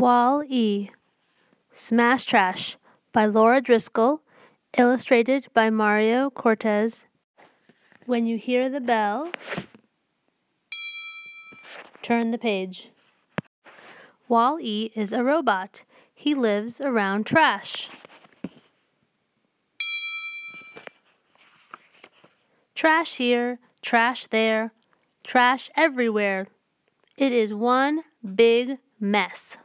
Wall-E, Smash Trash by Laura Driscoll, illustrated by Mario Cortez. When you hear the bell, turn the page. Wall-E is a robot. He lives around trash. Trash here, trash there, trash everywhere. It is one big mess.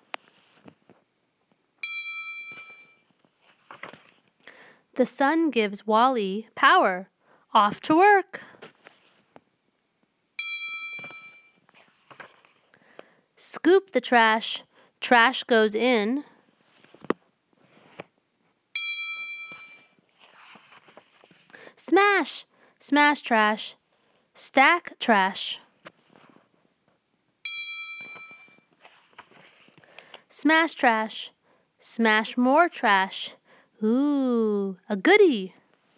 The sun gives Wall-E power. Off to work. Scoop the trash. Trash goes in. Smash! Smash trash. Stack trash. Smash trash. Smash more trash. Ooh, a goodie.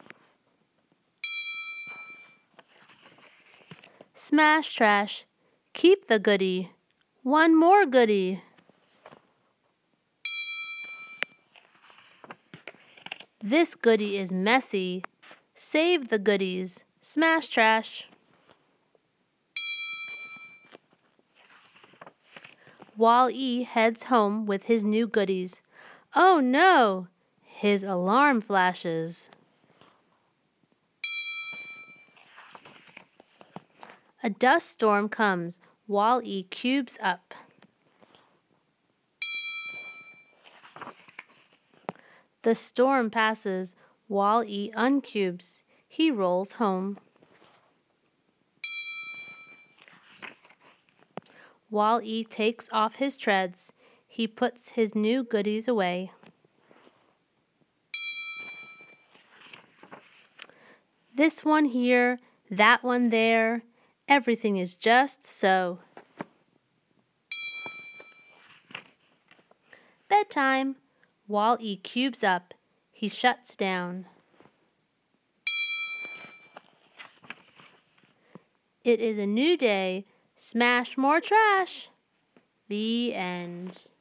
Smash trash. Keep the goodie. One more goodie. This goodie is messy. Save the goodies. Smash trash. Wall-E heads home with his new goodies. Oh no! His alarm flashes. A dust storm comes. Wall-E cubes up. The storm passes. Wall-E uncubes. He rolls home. Wall-E takes off his treads. He puts his new goodies away. This one here, that one there. Everything is just so. Bedtime. Wall-E cubes up. He shuts down. It is a new day. Smash more trash. The end.